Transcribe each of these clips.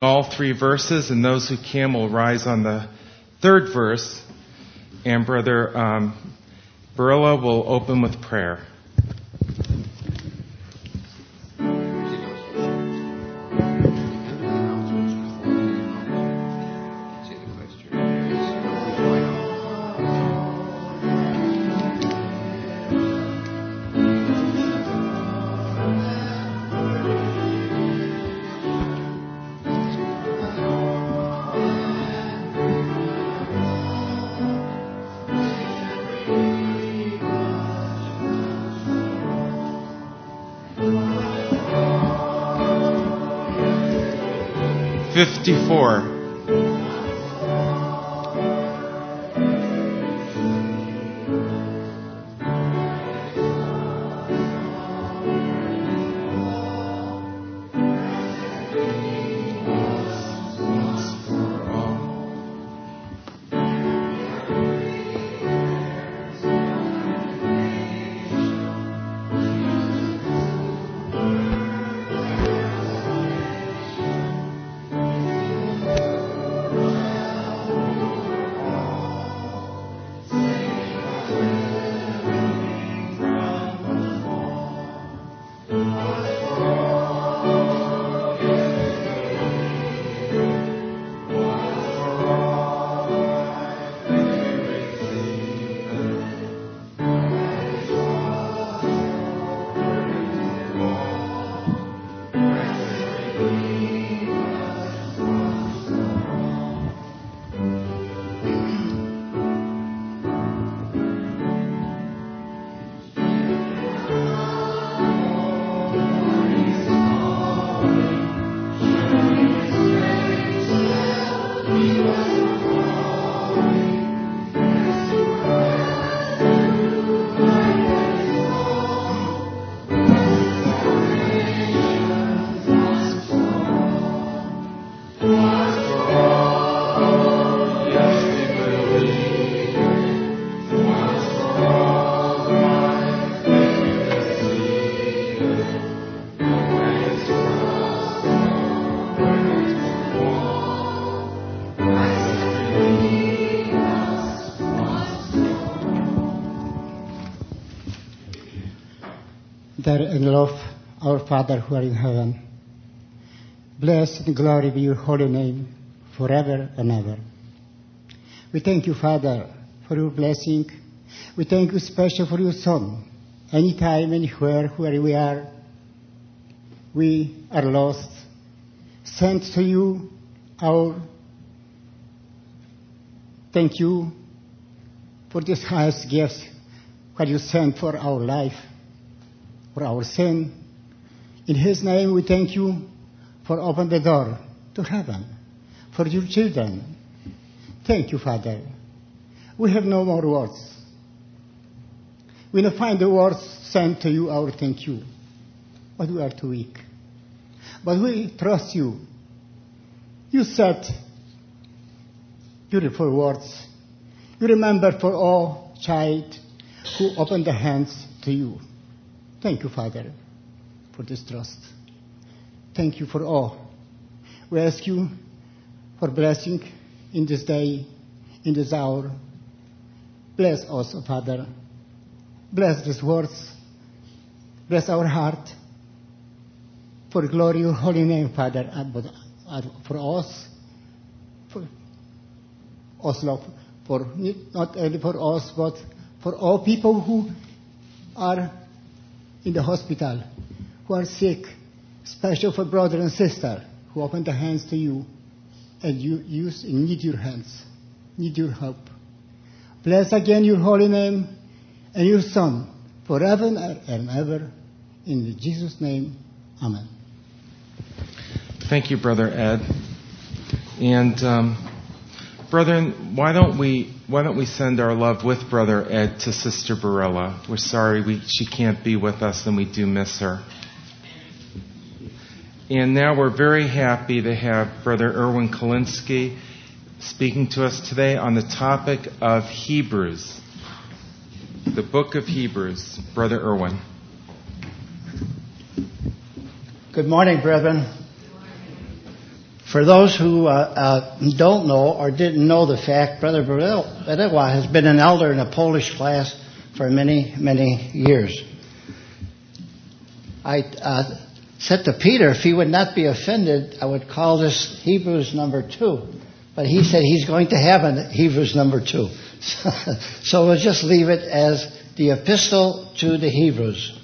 all three verses, and those who can will rise on the third verse, and Brother Barilla will open with prayer. '54. Dear and love, our Father who art in heaven, blessed and glory be your holy name forever and ever. We thank you, Father, for your blessing. We thank you especially for your Son. Anytime, anywhere, where we are lost, send to you our thank you for this highest gift that you sent for our life, for our sin. In his name we thank you for opening the door to heaven for your children. Thank you, Father. We have no more words. We don't find the words sent to you our thank you, but we are too weak. But we trust you. You said beautiful words. You remember for all child who opened their hands to you. Thank you, Father, for this trust. Thank you for all. We ask you for blessing in this day, in this hour. Bless us, Father. Bless these words. Bless our heart. For glory your holy name, Father, for us, Lord, for not only for us, but for all people who are in the hospital, who are sick, especially for brother and sister who open their hands to you and you need your hands, need your help. Bless again your holy name and your Son forever and ever. In Jesus' name, amen. Thank you, Brother Ed. And brethren, why don't we send our love with Brother Ed to Sister Barilla? We're sorry she can't be with us, and we do miss her. And now we're very happy to have Brother Erwin Kalinsky speaking to us today on the topic of Hebrews, the book of Hebrews. Brother Erwin. Good morning, brethren. For those who don't know or didn't know the fact, Brother Berewa has been an elder in a Polish class for many, many years. I said to Peter, if he would not be offended, I would call this Hebrews number 2. But he said he's going to have a Hebrews number 2. So we'll just leave it as the Epistle to the Hebrews.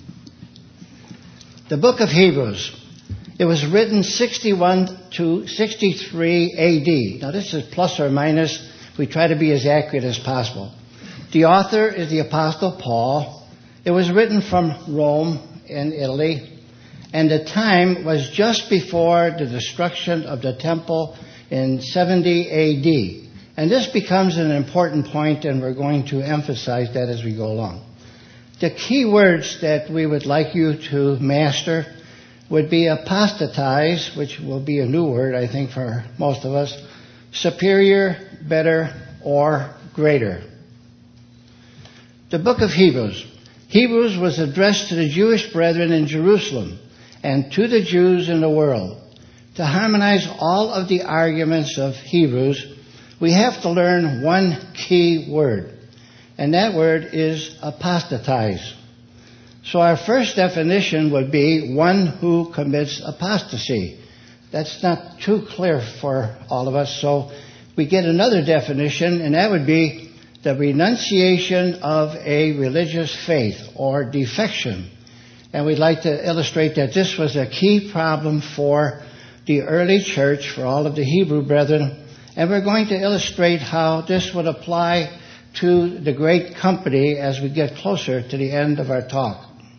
The book of Hebrews. It was written 61 to 63 A.D. Now this is plus or minus. We try to be as accurate as possible. The author is the Apostle Paul. It was written from Rome in Italy. And the time was just before the destruction of the temple in 70 A.D. And this becomes an important point, and we're going to emphasize that as we go along. The key words that we would like you to master would be apostatize, which will be a new word, I think, for most of us, superior, better, or greater. The book of Hebrews. Hebrews was addressed to the Jewish brethren in Jerusalem and to the Jews in the world. To harmonize all of the arguments of Hebrews, we have to learn one key word, and that word is apostatize. So our first definition would be one who commits apostasy. That's not too clear for all of us, so we get another definition, and that would be the renunciation of a religious faith or defection. And we'd like to illustrate that this was a key problem for the early church, for all of the Hebrew brethren, and we're going to illustrate how this would apply to the great company as we get closer to the end of our talk.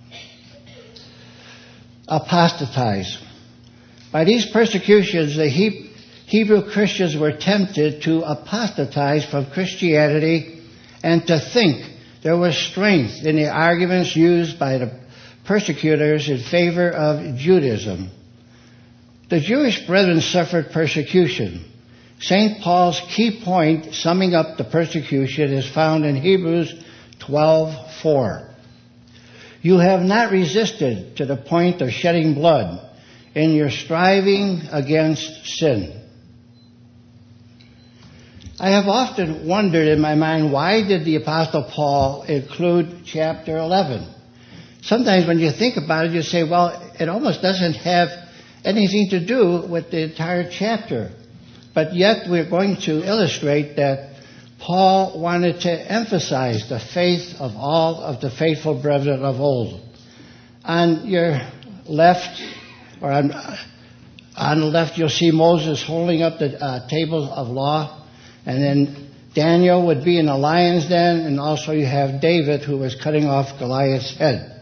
Apostatize. By these persecutions, the Hebrew Christians were tempted to apostatize from Christianity and to think there was strength in the arguments used by the persecutors in favor of Judaism. The Jewish brethren suffered persecution. St. Paul's key point summing up the persecution is found in Hebrews 12:4. You have not resisted to the point of shedding blood in your striving against sin. I have often wondered in my mind, why did the Apostle Paul include chapter 11? Sometimes when you think about it, you say, well, it almost doesn't have anything to do with the entire chapter. But yet we're going to illustrate that Paul wanted to emphasize the faith of all of the faithful brethren of old. On your left, or on the left, you'll see Moses holding up the table of law, and then Daniel would be in a lion's den, and also you have David who was cutting off Goliath's head.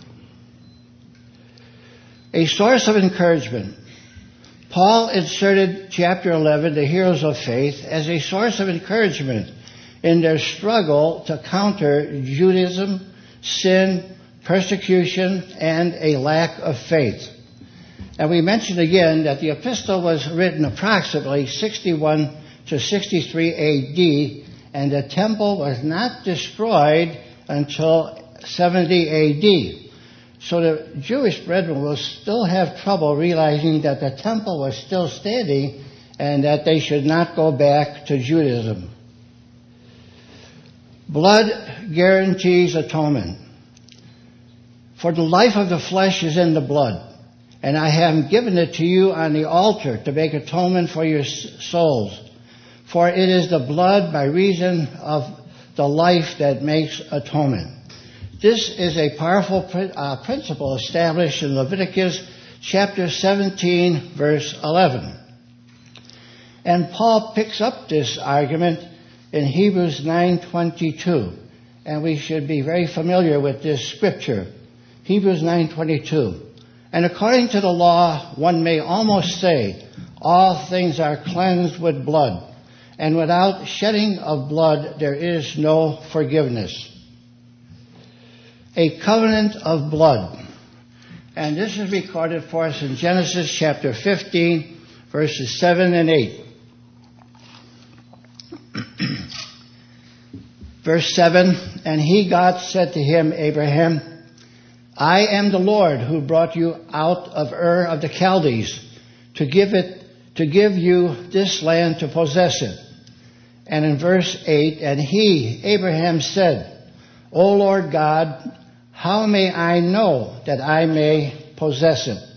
A source of encouragement. Paul inserted chapter 11, the heroes of faith, as a source of encouragement in their struggle to counter Judaism, sin, persecution, and a lack of faith. And we mentioned again that the epistle was written approximately 61 to 63 A.D., and the temple was not destroyed until 70 A.D., so the Jewish brethren will still have trouble realizing that the temple was still standing and that they should not go back to Judaism. Blood guarantees atonement. For the life of the flesh is in the blood, and I have given it to you on the altar to make atonement for your souls. For it is the blood by reason of the life that makes atonement. This is a powerful principle established in Leviticus chapter 17, verse 11. And Paul picks up this argument in Hebrews 9:22. And we should be very familiar with this scripture. Hebrews 9:22. And according to the law, one may almost say, all things are cleansed with blood, and without shedding of blood there is no forgiveness. A covenant of blood. And this is recorded for us in Genesis chapter 15, verses 7 and 8. Verse 7, and he, God, said to him, Abraham, I am the Lord who brought you out of Ur of the Chaldees to give it to give you this land to possess it. And in verse 8, and he, Abraham, said, O Lord God, how may I know that I may possess it?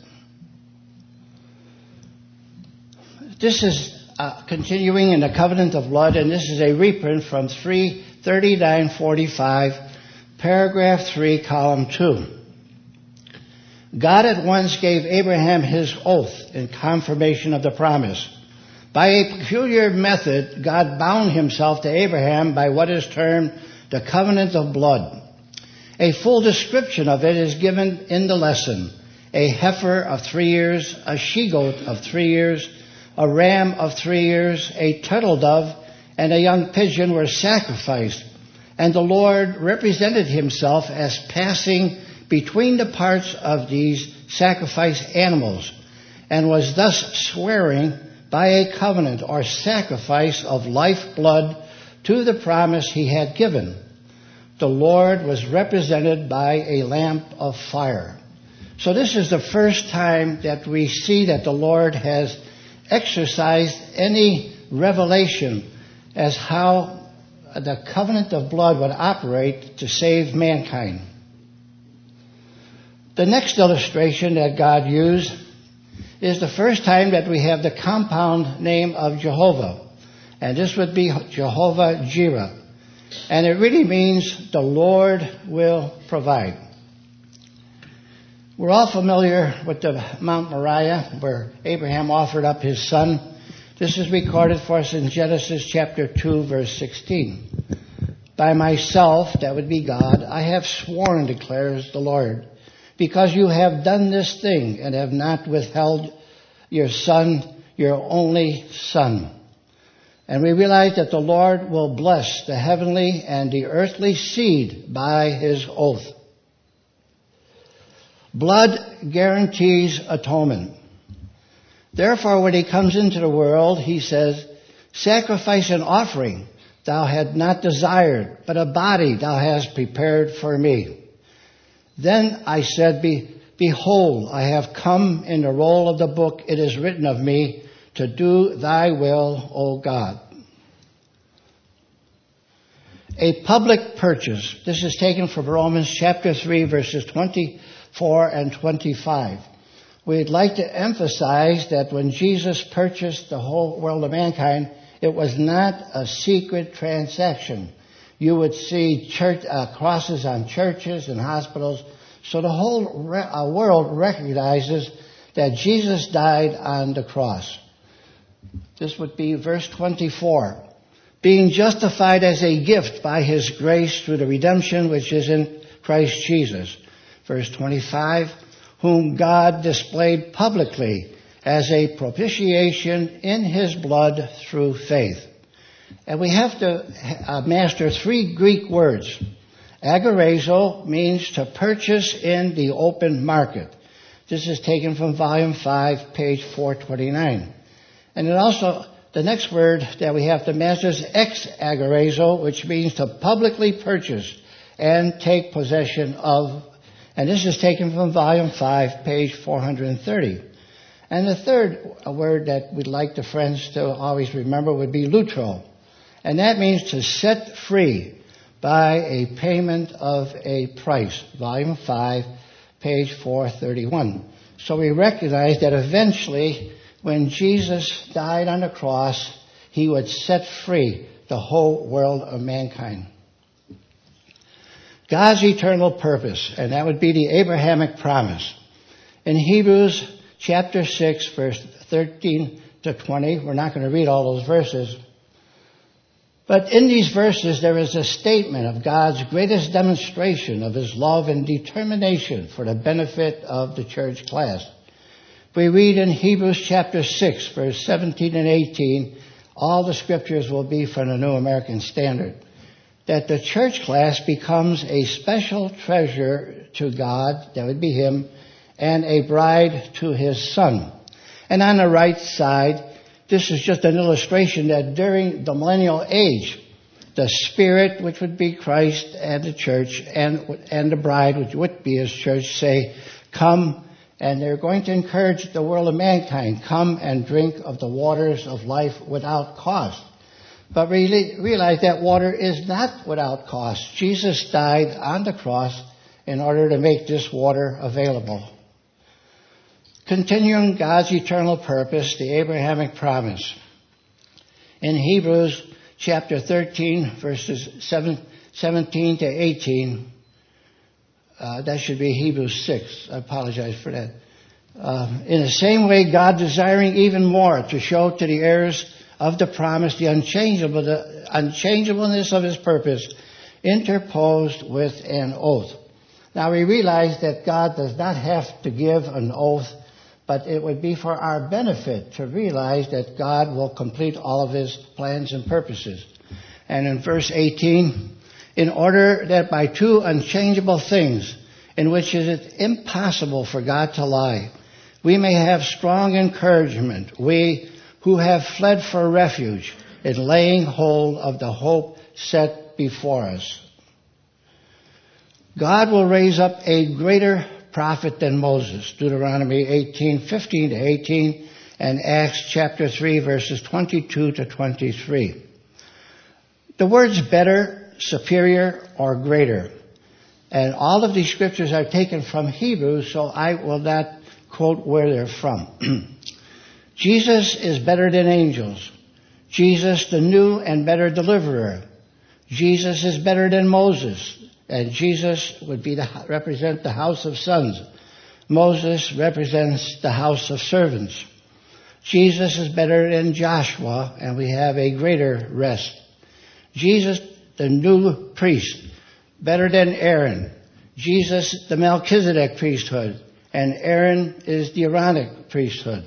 This is continuing in the covenant of blood, and this is a reprint from 339:45, paragraph 3, column 2. God at once gave Abraham his oath in confirmation of the promise. By a peculiar method, God bound himself to Abraham by what is termed the covenant of blood. A full description of it is given in the lesson. A heifer of 3 years, a she-goat of 3 years, a ram of 3 years, a turtle dove, and a young pigeon were sacrificed. And the Lord represented himself as passing between the parts of these sacrificed animals, and was thus swearing by a covenant or sacrifice of lifeblood to the promise he had given. The Lord was represented by a lamp of fire. So this is the first time that we see that the Lord has exercised any revelation as how the covenant of blood would operate to save mankind. The next illustration that God used is the first time that we have the compound name of Jehovah. And this would be Jehovah Jireh. And it really means the Lord will provide. We're all familiar with the Mount Moriah, where Abraham offered up his son. This is recorded for us in Genesis chapter 2, verse 16. By myself, that would be God, I have sworn, declares the Lord, because you have done this thing and have not withheld your son, your only son. And we realize that the Lord will bless the heavenly and the earthly seed by his oath. Blood guarantees atonement. Therefore, when he comes into the world, he says, sacrifice and offering thou hast not desired, but a body thou hast prepared for me. Then I said, behold, I have come in the roll of the book. It is written of me to do thy will, O God. A public purchase. This is taken from Romans chapter 3, verses 24 and 25. We'd like to emphasize that when Jesus purchased the whole world of mankind, it was not a secret transaction. You would see crosses on churches and hospitals. So the whole world recognizes that Jesus died on the cross. This would be verse 24. Being justified as a gift by his grace through the redemption which is in Christ Jesus. Verse 25. Whom God displayed publicly as a propitiation in his blood through faith. And we have to master 3 Greek words. Agorazo means to purchase in the open market. This is taken from volume 5, page 429. And then also, the next word that we have to master is ex-agorazo, which means to publicly purchase and take possession of. And this is taken from volume 5, page 430. And the third word that we'd like the friends to always remember would be lutro. And that means to set free by a payment of a price. Volume 5, page 431. So we recognize that eventually, when Jesus died on the cross, he would set free the whole world of mankind. God's eternal purpose, and that would be the Abrahamic promise. In Hebrews chapter 6, verse 13 to 20, we're not going to read all those verses, but in these verses there is a statement of God's greatest demonstration of his love and determination for the benefit of the church class. We read in Hebrews chapter 6, verse 17 and 18, all the scriptures will be from the New American Standard, that the church class becomes a special treasure to God, that would be him, and a bride to his son. And on the right side, this is just an illustration that during the millennial age, the Spirit, which would be Christ, and the church, and the bride, which would be his church, say, come And they're going to encourage the world of mankind, come and drink of the waters of life without cost. But realize that water is not without cost. Jesus died on the cross in order to make this water available. Continuing God's eternal purpose, the Abrahamic promise. In Hebrews chapter 13, verses 17 to 18, that should be Hebrews 6. I apologize for that. In the same way, God, desiring even more to show to the heirs of the promise the unchangeableness of his purpose, interposed with an oath. Now we realize that God does not have to give an oath, but it would be for our benefit to realize that God will complete all of his plans and purposes. And in verse 18, in order that by two unchangeable things, in which it is impossible for God to lie, we may have strong encouragement, we who have fled for refuge in laying hold of the hope set before us. God will raise up a greater prophet than Moses, Deuteronomy 18:15 to 18, and Acts chapter 3, verses 22 to 23. The words better, superior, or greater. And all of these scriptures are taken from Hebrews, so I will not quote where they're from. Jesus is better than angels. Jesus, the new and better deliverer. Jesus is better than Moses. And Jesus would represent the house of sons. Moses represents the house of servants. Jesus is better than Joshua, and we have a greater rest. Jesus, the new priest, better than Aaron. Jesus, the Melchizedek priesthood, and Aaron is the Aaronic priesthood.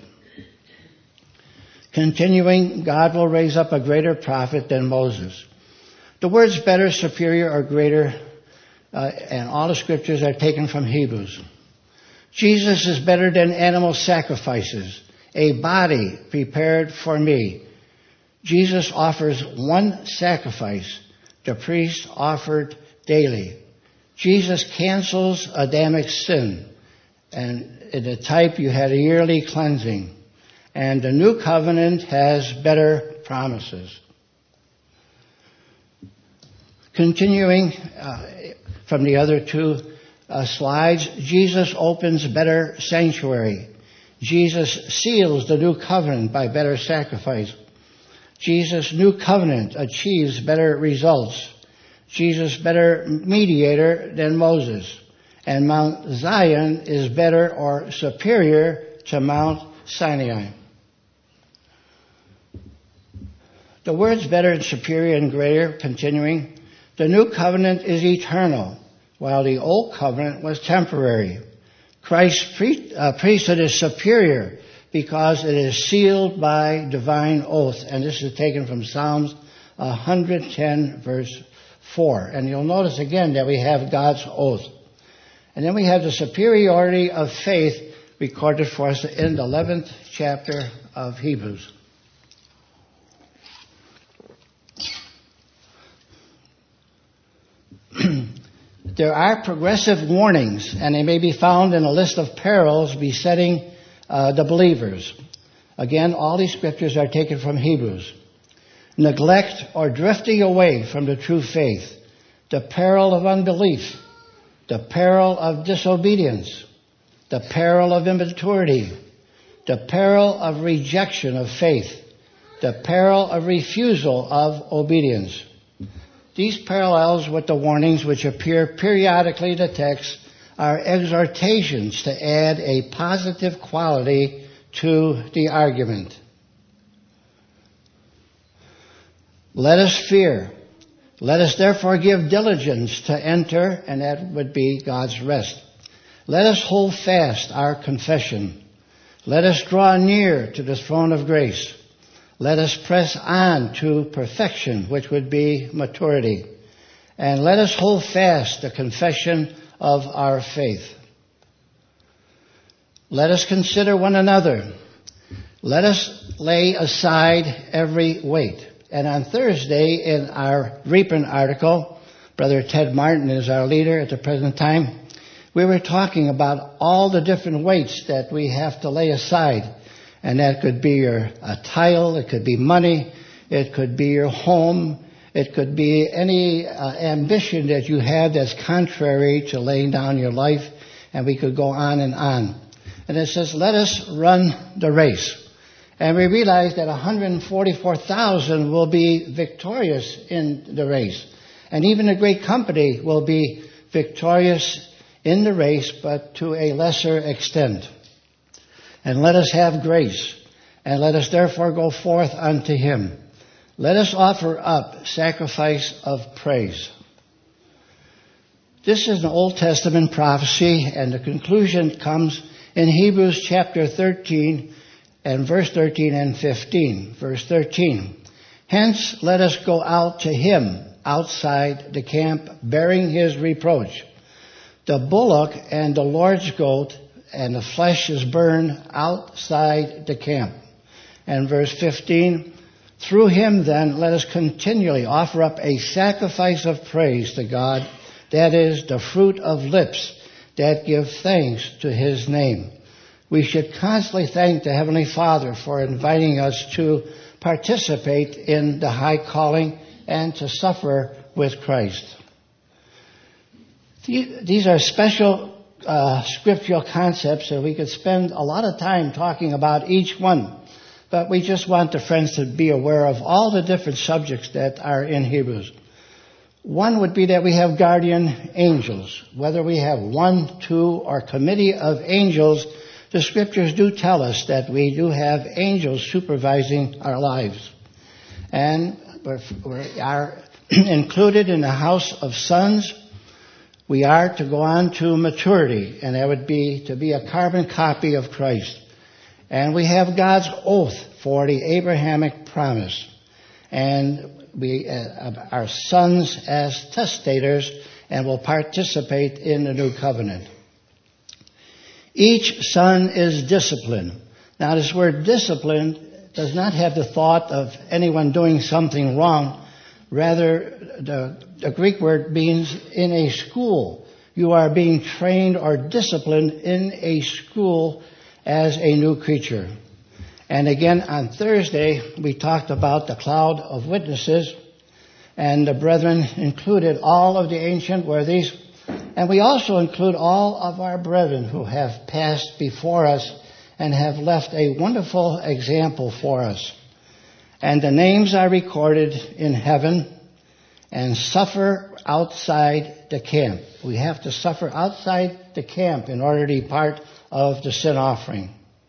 Continuing, God will raise up a greater prophet than Moses. The words better, superior, or greater, and all the scriptures are taken from Hebrews. Jesus is better than animal sacrifices, a body prepared for me. Jesus offers one sacrifice. The priest offered daily. Jesus cancels Adamic sin. And in the type you had a yearly cleansing. And the new covenant has better promises. Continuing from the other two slides, Jesus opens better sanctuary. Jesus seals the new covenant by better sacrifice. Jesus' new covenant achieves better results. Jesus better mediator than Moses. And Mount Zion is better or superior to Mount Sinai. The words better and superior and greater, continuing, the new covenant is eternal, while the old covenant was temporary. Christ's priesthood is superior because it is sealed by divine oath. And this is taken from Psalms 110, verse 4. And you'll notice again that we have God's oath. And then we have the superiority of faith recorded for us in the 11th chapter of Hebrews. There are progressive warnings, and they may be found in a list of perils besetting the believers. Again, all these scriptures are taken from Hebrews. Neglect or drifting away from the true faith, the peril of unbelief, the peril of disobedience, the peril of immaturity, the peril of rejection of faith, the peril of refusal of obedience. These parallels with the warnings which appear periodically in the text are exhortations to add a positive quality to the argument. Let us fear. Let us therefore give diligence to enter, and that would be God's rest. Let us hold fast our confession. Let us draw near to the throne of grace. Let us press on to perfection, which would be maturity. And let us hold fast the confession of our faith. Let us consider one another. Let us lay aside every weight. And on Thursday, in our Reaping article, Brother Ted Martin is our leader at the present time, We were talking about all the different weights that we have to lay aside. And that could be a title, it could be money, it could be your home, it could be any ambition that you have that's contrary to laying down your life, and we could go on and on. And it says, let us run the race. And we realize that 144,000 will be victorious in the race. And even a great company will be victorious in the race, but to a lesser extent. And let us have grace, and let us therefore go forth unto him. Let us offer up sacrifice of praise. This is an Old Testament prophecy, and the conclusion comes in Hebrews chapter 13 and verse 13 and 15. Verse 13. Hence let us go out to him outside the camp, bearing his reproach. The bullock and the Lord's goat and the flesh is burned outside the camp. And verse 15, through him then let us continually offer up a sacrifice of praise to God, that is, the fruit of lips that give thanks to his name. We should constantly thank the Heavenly Father for inviting us to participate in the high calling and to suffer with Christ. These are special scriptural concepts, and we could spend a lot of time talking about each one. But we just want the friends to be aware of all the different subjects that are in Hebrews. One would be that we have guardian angels. Whether we have 1, 2, or committee of angels, the scriptures do tell us that we do have angels supervising our lives. And we are included in the house of sons. We are to go on to maturity, and that would be to be a carbon copy of Christ. And we have God's oath for the Abrahamic promise. And we are sons as testators and will participate in the new covenant. Each son is disciplined. Now, this word disciplined does not have the thought of anyone doing something wrong. Rather, the Greek word means in a school. You are being trained or disciplined in a school as a new creature. And again, on Thursday, we talked about the cloud of witnesses, and the brethren included all of the ancient worthies, and we also include all of our brethren who have passed before us and have left a wonderful example for us. And the names are recorded in heaven and suffer outside the camp. We have to suffer outside the camp in order to be part of the sin offering.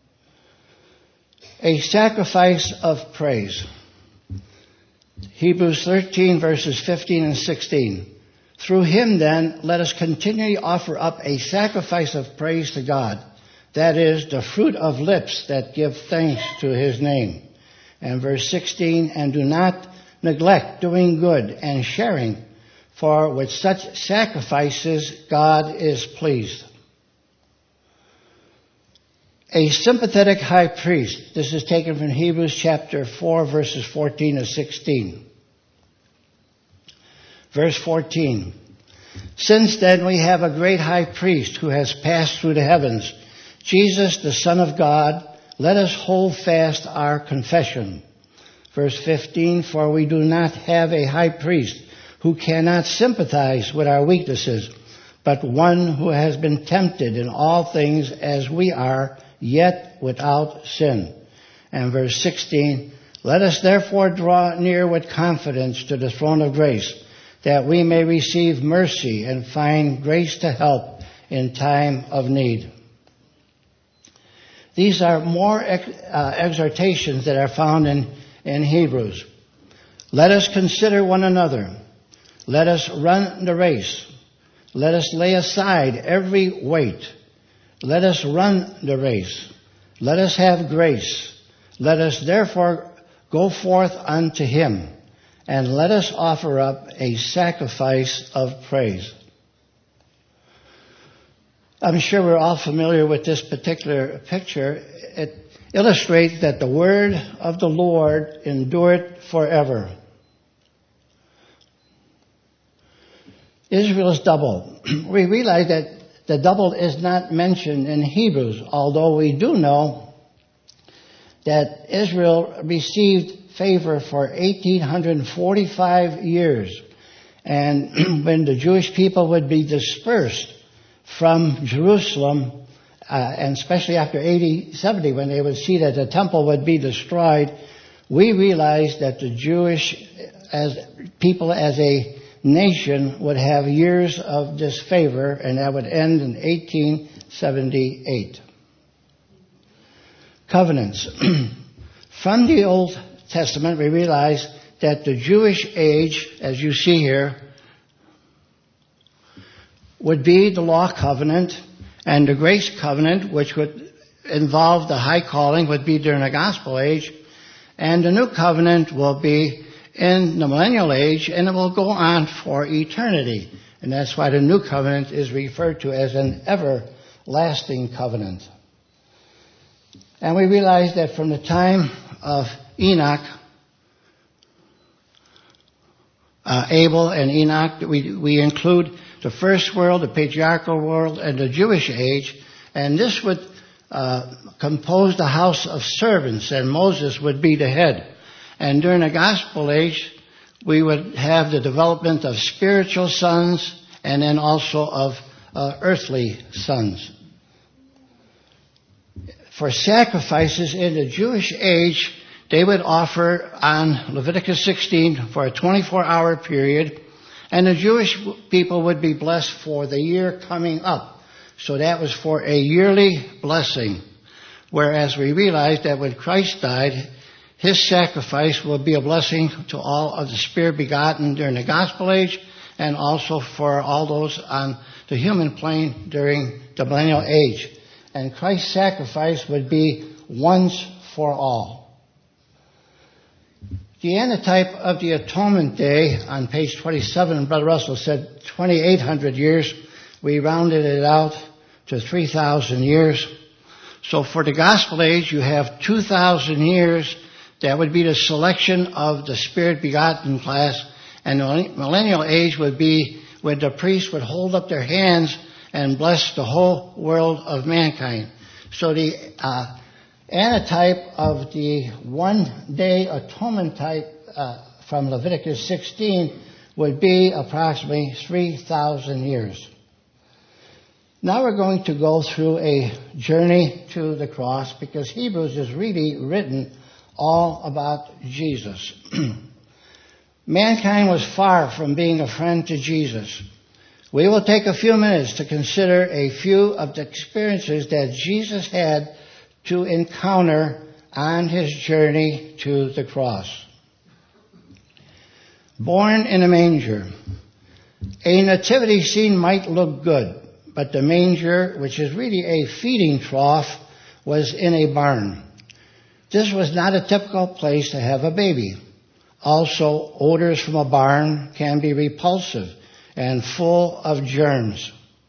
A sacrifice of praise. Hebrews 13 verses 15 and 16. Through him then let us continually offer up a sacrifice of praise to God. That is the fruit of lips that give thanks to his name. And verse 16, and do not neglect doing good and sharing, for with such sacrifices God is pleased. A sympathetic high priest. This is taken from Hebrews chapter 4, verses 14 to 16. Verse 14. Since then we have a great high priest who has passed through the heavens, Jesus, the Son of God. Let us hold fast our confession. Verse 15, for we do not have a high priest who cannot sympathize with our weaknesses, but one who has been tempted in all things as we are, yet without sin. And verse 16, let us therefore draw near with confidence to the throne of grace, that we may receive mercy and find grace to help in time of need. These are more exhortations that are found in Hebrews. Let us consider one another. Let us run the race. Let us lay aside every weight. Let us run the race. Let us have grace. Let us therefore go forth unto him, and let us offer up a sacrifice of praise. I'm sure we're all familiar with this particular picture. It illustrates that the word of the Lord endureth forever. Israel is double. We realize that the double is not mentioned in Hebrews, although we do know that Israel received favor for 1,845 years. And when the Jewish people would be dispersed from Jerusalem, and especially after AD 70, when they would see that the temple would be destroyed, we realized that the Jewish people as a nation would have years of disfavor, and that would end in 1878. Covenants. From the Old Testament, we realize that the Jewish age, as you see here, would be the law covenant, and the grace covenant, which would involve the high calling, would be during the gospel age, and the new covenant will be in the millennial age, and it will go on for eternity. And that's why the new covenant is referred to as an everlasting covenant. And we realize that from the time of Enoch, Abel and Enoch, we include the first world, the patriarchal world, and the Jewish age, and this would compose the house of servants, and Moses would be the head. And during the gospel age, we would have the development of spiritual sons and then also of earthly sons. For sacrifices in the Jewish age, they would offer on Leviticus 16 for a 24-hour period, and the Jewish people would be blessed for the year coming up. So that was for a yearly blessing. Whereas we realized that when Christ died, his sacrifice will be a blessing to all of the Spirit begotten during the gospel age, and also for all those on the human plane during the millennial age. And Christ's sacrifice would be once for all. The antitype of the Atonement Day on page 27, Brother Russell said 2,800 years. We rounded it out to 3,000 years. So for the gospel age, you have 2,000 years. That would be the selection of the Spirit begotten class. And the millennial age would be when the priests would hold up their hands and bless the whole world of mankind. So the antitype of the one-day atonement type from Leviticus 16 would be approximately 3,000 years. Now we're going to go through a journey to the cross, because Hebrews is really written all about Jesus. Mankind was far from being a friend to Jesus. We will take a few minutes to consider a few of the experiences that Jesus had to encounter on his journey to the cross. Born in a manger. A nativity scene might look good, but the manger, which is really a feeding trough, was in a barn. This was not a typical place to have a baby. Also, odors from a barn can be repulsive and full of germs.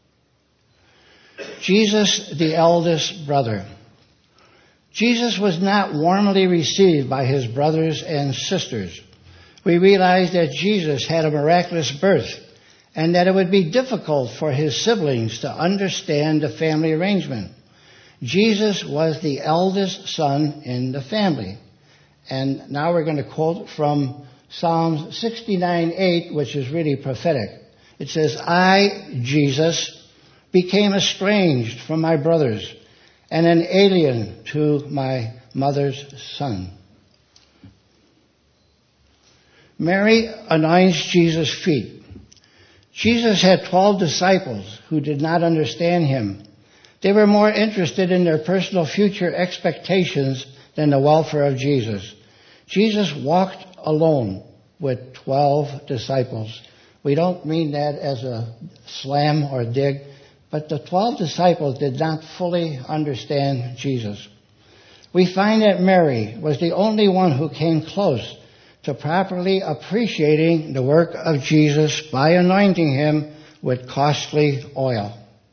Jesus, the eldest brother. Jesus was not warmly received by his brothers and sisters. We realize that Jesus had a miraculous birth, and that it would be difficult for his siblings to understand the family arrangement. Jesus was the eldest son in the family. And now we're going to quote from Psalm 69:8, which is really prophetic. It says, I, Jesus, became estranged from my brothers and an alien to my mother's son. Mary anoints Jesus' feet. Jesus had 12 disciples who did not understand him. They were more interested in their personal future expectations than the welfare of Jesus. Jesus walked alone with 12 disciples. We don't mean that as a slam or dig, but the 12 disciples did not fully understand Jesus. We find that Mary was the only one who came close to properly appreciating the work of Jesus by anointing him with costly oil.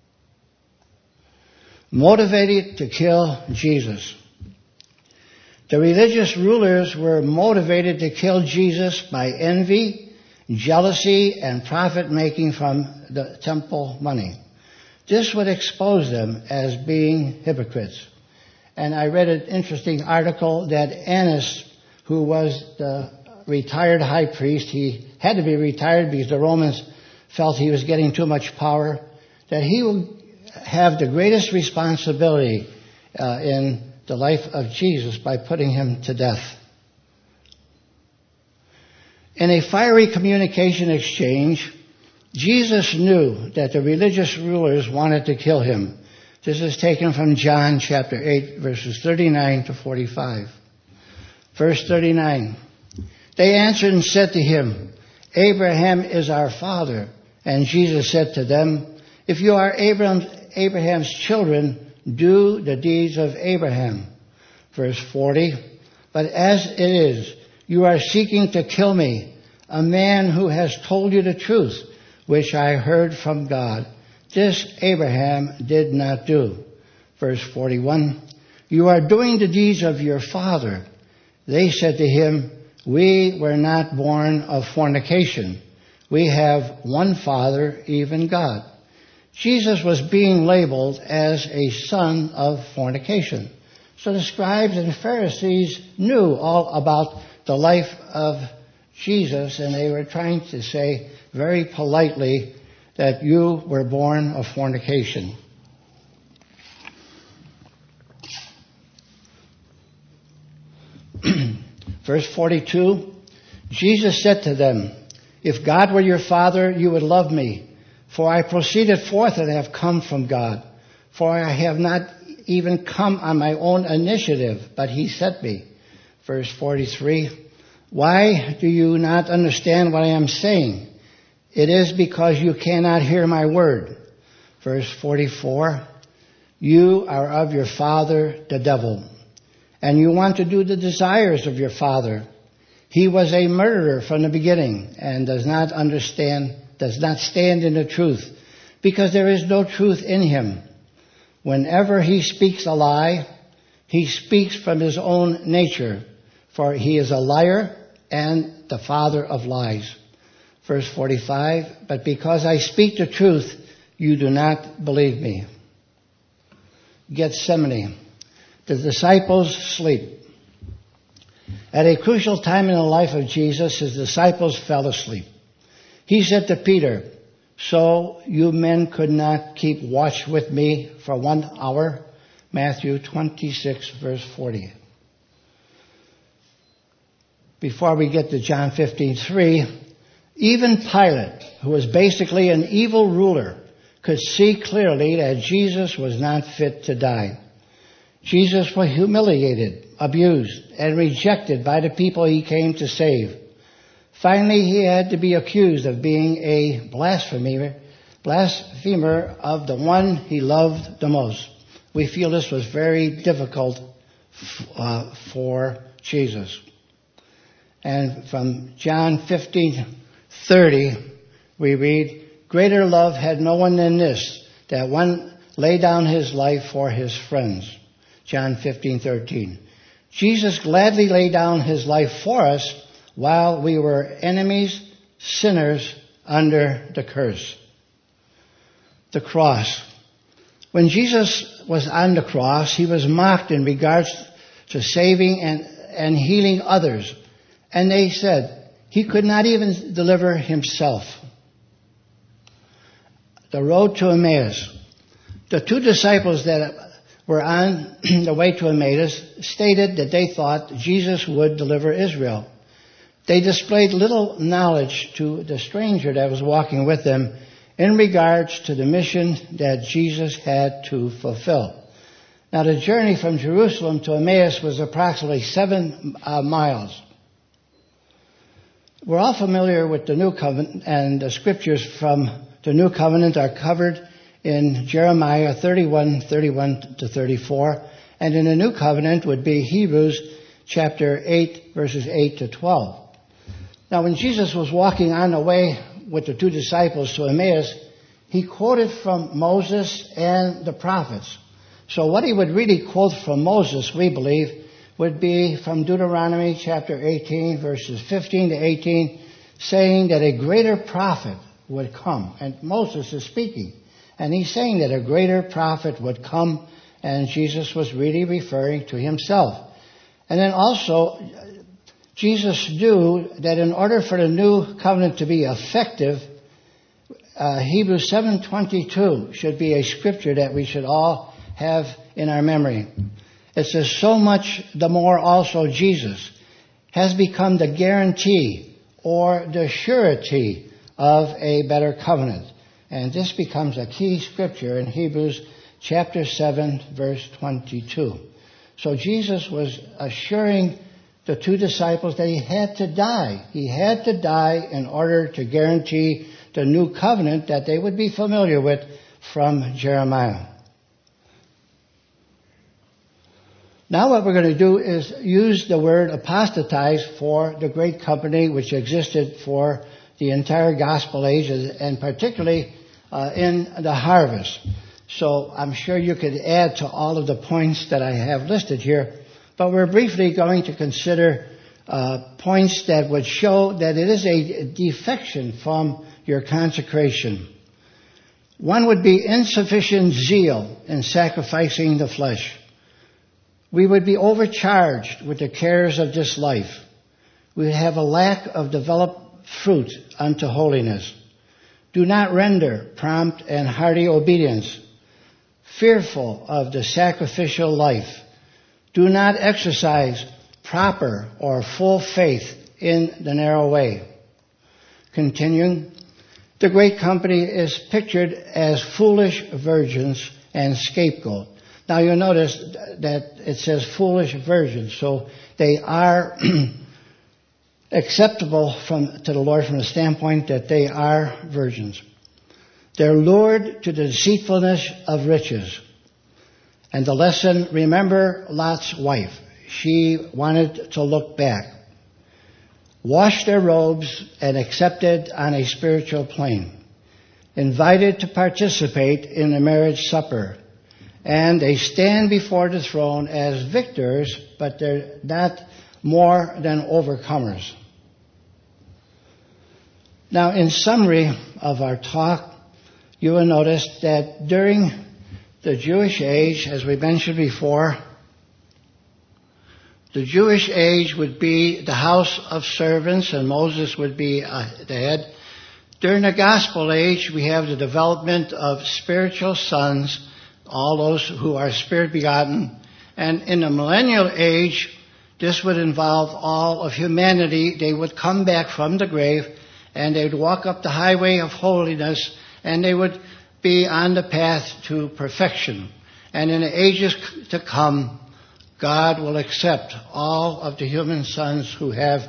Motivated to kill Jesus. The religious rulers were motivated to kill Jesus by envy, jealousy, and profit-making from the temple money. This would expose them as being hypocrites. And I read an interesting article that Annas, who was the retired high priest, he had to be retired because the Romans felt he was getting too much power, that he will have the greatest responsibility in the life of Jesus by putting him to death. In a fiery communication exchange, Jesus knew that the religious rulers wanted to kill him. This is taken from John chapter 8, verses 39 to 45. Verse 39. They answered and said to him, Abraham is our father. And Jesus said to them, if you are Abraham's children, do the deeds of Abraham. Verse 40. But as it is, you are seeking to kill me, a man who has told you the truth, which I heard from God. This Abraham did not do. Verse 41. You are doing the deeds of your father. They said to him, we were not born of fornication. We have one Father, even God. Jesus was being labeled as a son of fornication. So the scribes and Pharisees knew all about the life of Jesus, and they were trying to say very politely that you were born of fornication. Verse 42, Jesus said to them, if God were your Father, you would love me, for I proceeded forth and have come from God. For I have not even come on my own initiative, but he sent me. Verse 43, why do you not understand what I am saying? It is because you cannot hear my word. Verse 44, you are of your father, the devil, and you want to do the desires of your father. He was a murderer from the beginning and does not stand in the truth, because there is no truth in him. Whenever he speaks a lie, he speaks from his own nature, for he is a liar and the father of lies. Verse 45, but because I speak the truth, you do not believe me. Gethsemane. The disciples sleep. At a crucial time in the life of Jesus, his disciples fell asleep. He said to Peter, so you men could not keep watch with me for 1 hour? Matthew 26, verse 40. Before we get to John 15:3, even Pilate, who was basically an evil ruler, could see clearly that Jesus was not fit to die. Jesus was humiliated, abused, and rejected by the people he came to save. Finally, he had to be accused of being a blasphemer of the one he loved the most. We feel this was very difficult for Jesus. And from John 15:30, we read, greater love had no one than this, that one lay down his life for his friends. John 15:13. Jesus gladly laid down his life for us while we were enemies, sinners under the curse. The cross. When Jesus was on the cross, he was mocked in regards to saving and healing others. And they said he could not even deliver himself. The road to Emmaus. The two disciples that were on the way to Emmaus stated that they thought Jesus would deliver Israel. They displayed little knowledge to the stranger that was walking with them in regards to the mission that Jesus had to fulfill. Now, the journey from Jerusalem to Emmaus was approximately 7 miles. We're all familiar with the New Covenant, and the scriptures from the New Covenant are covered in Jeremiah 31 to 34, and in the New Covenant would be Hebrews chapter 8, verses 8 to 12. Now, when Jesus was walking on the way with the two disciples to Emmaus, he quoted from Moses and the prophets. So what he would really quote from Moses, we believe, would be from Deuteronomy chapter 18, verses 15 to 18, saying that a greater prophet would come. And Moses is speaking. And he's saying that a greater prophet would come, and Jesus was really referring to himself. And then also, Jesus knew that in order for the new covenant to be effective, Hebrews 7:22 should be a scripture that we should all have in our memory. It says, so much the more also Jesus has become the guarantee or the surety of a better covenant. And this becomes a key scripture in Hebrews chapter 7, verse 22. So Jesus was assuring the two disciples that he had to die. He had to die in order to guarantee the new covenant that they would be familiar with from Jeremiah. Now what we're going to do is use the word apostatize for the great company which existed for the entire gospel age, and particularly in the harvest. So I'm sure you could add to all of the points that I have listed here, but we're briefly going to consider points that would show that it is a defection from your consecration. One would be insufficient zeal in sacrificing the flesh. We would be overcharged with the cares of this life. We would have a lack of developed fruit unto holiness. Do not render prompt and hearty obedience. Fearful of the sacrificial life. Do not exercise proper or full faith in the narrow way. Continuing, the great company is pictured as foolish virgins and scapegoat. Now you'll notice that it says foolish virgins, so they are acceptable to the Lord from the standpoint that they are virgins. They're lured to the deceitfulness of riches. And the lesson, remember Lot's wife. She wanted to look back. Washed their robes and accepted on a spiritual plane. Invited to participate in the marriage supper. And they stand before the throne as victors, but they're not more than overcomers. Now, in summary of our talk, you will notice that during the Jewish age, as we mentioned before, the Jewish age would be the house of servants, and Moses would be the head. During the gospel age, we have the development of spiritual sons, all those who are spirit begotten. And in the millennial age, this would involve all of humanity. They would come back from the grave, and they would walk up the highway of holiness, and they would be on the path to perfection. And in the ages to come, God will accept all of the human sons who have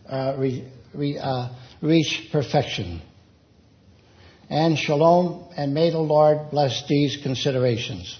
reached perfection. And shalom, and may the Lord bless these considerations.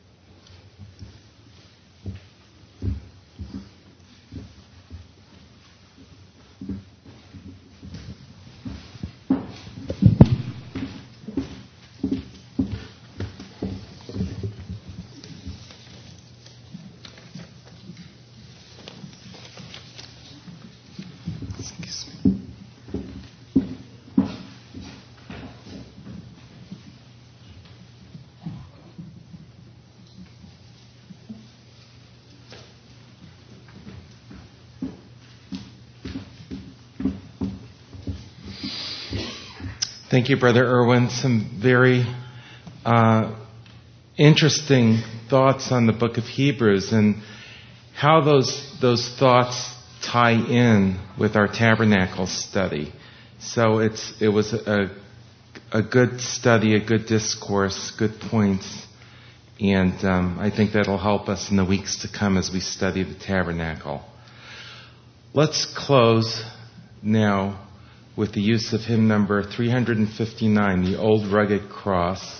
Thank you, Brother Irwin. Some very interesting thoughts on the book of Hebrews and how those thoughts tie in with our tabernacle study. So it was a good study, a good discourse, good points, and I think that'll help us in the weeks to come as we study the tabernacle. Let's close now with the use of hymn number 359, The Old Rugged Cross.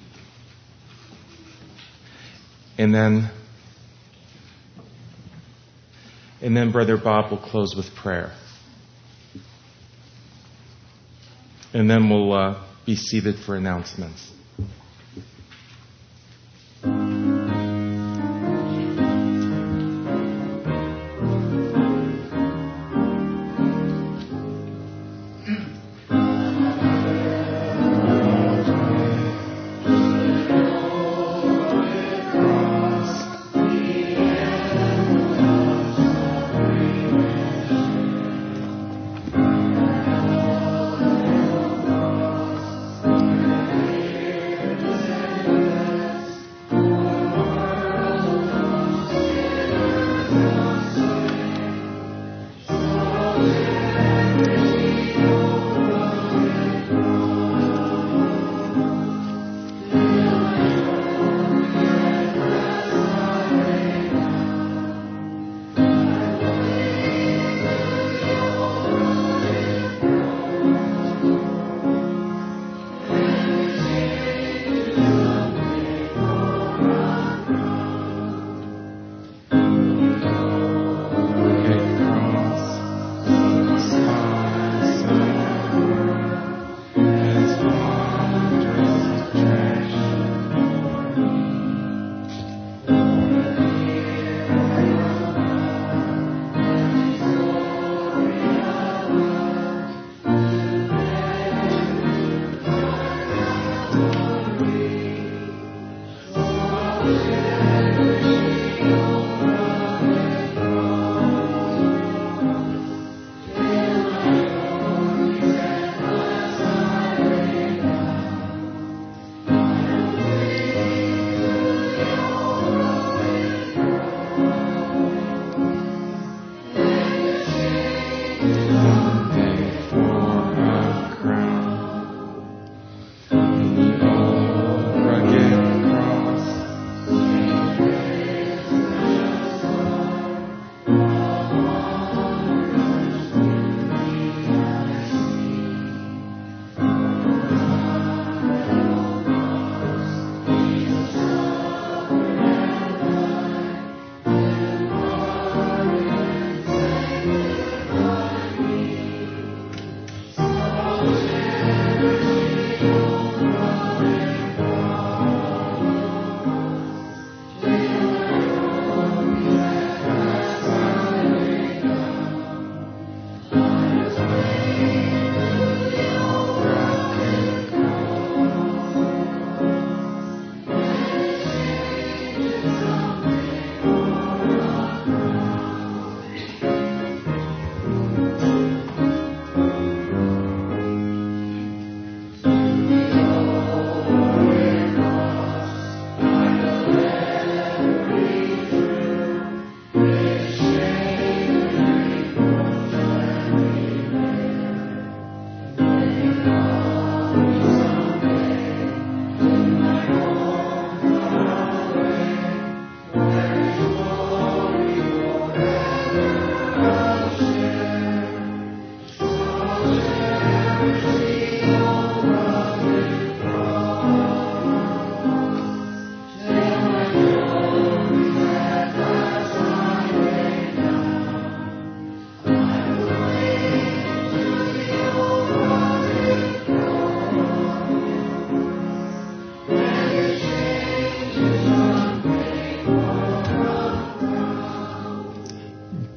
And then Brother Bob will close with prayer. And then we'll be seated for announcements.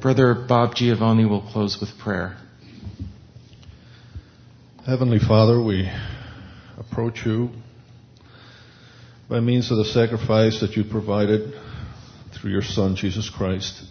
Brother Bob Giovanni will close with prayer. Heavenly Father, we approach you by means of the sacrifice that you provided through your Son, Jesus Christ.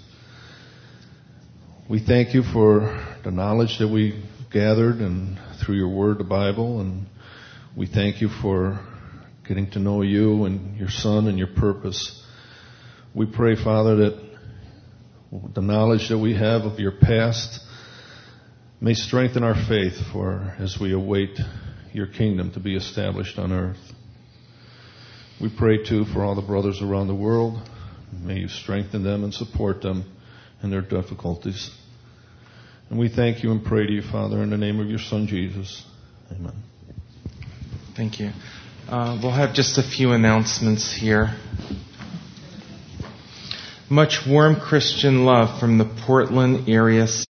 We thank you for the knowledge that we gathered and through your word, the Bible, and we thank you for getting to know you and your Son and your purpose. We pray, Father, that the knowledge that we have of your past may strengthen our faith for as we await your kingdom to be established on earth. We pray, too, for all the brothers around the world. May you strengthen them and support them in their difficulties. And we thank you and pray to you, Father, in the name of your Son, Jesus. Amen. Thank you. We'll have just a few announcements here. Much warm Christian love from the Portland area